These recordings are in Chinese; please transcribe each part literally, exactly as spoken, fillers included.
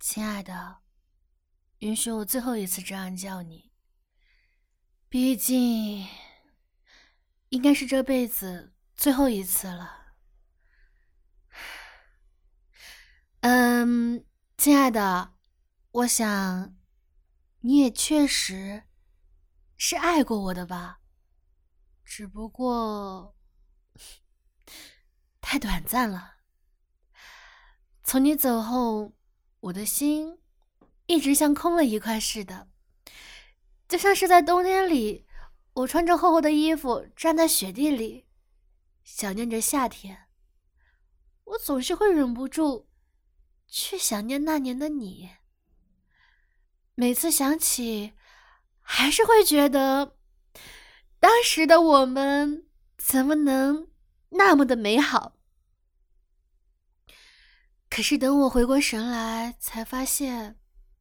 亲爱的，允许我最后一次这样叫你。毕竟，应该是这辈子最后一次了。嗯，亲爱的，我想，你也确实是爱过我的吧？只不过，太短暂了。从你走后，我的心一直像空了一块似的，就像是在冬天里，我穿着厚厚的衣服站在雪地里，想念着夏天。我总是会忍不住去想念那年的你，每次想起，还是会觉得当时的我们怎么能那么的美好。可是等我回过神来，才发现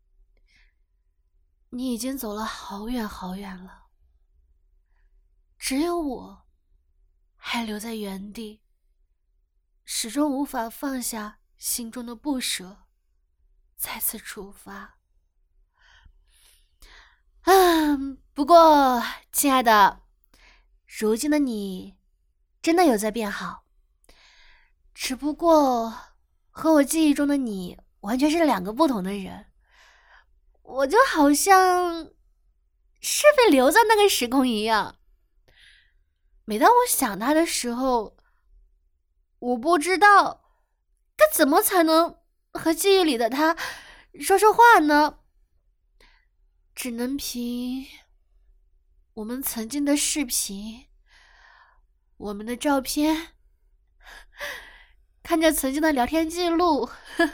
你已经走了好远好远了，只有我还留在原地，始终无法放下心中的不舍，再次出发。啊，不过，亲爱的，如今的你真的有在变好，只不过和我记忆中的你完全是两个不同的人。我就好像是被留在那个时空一样。每当我想他的时候，我不知道该怎么才能和记忆里的他说说话呢？只能凭我们曾经的视频，我们的照片，看着曾经的聊天记录，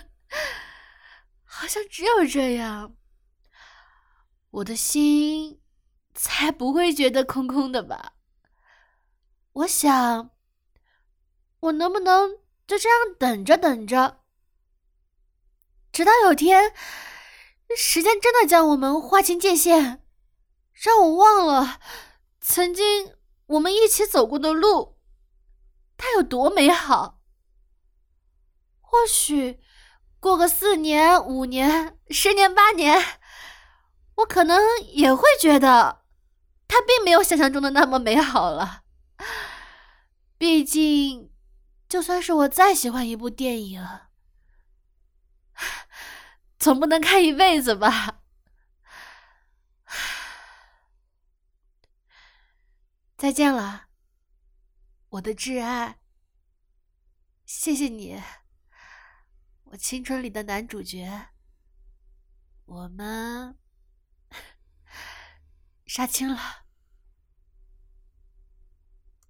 好像只有这样，我的心才不会觉得空空的吧。我想，我能不能就这样等着等着，直到有天时间真的将我们划清界限，让我忘了曾经我们一起走过的路它有多美好。或许过个四年五年十年八年，我可能也会觉得它并没有想象中的那么美好了。毕竟就算是我再喜欢一部电影，总不能看一辈子吧。再见了，我的挚爱，谢谢你，我青春里的男主角。我们杀青了。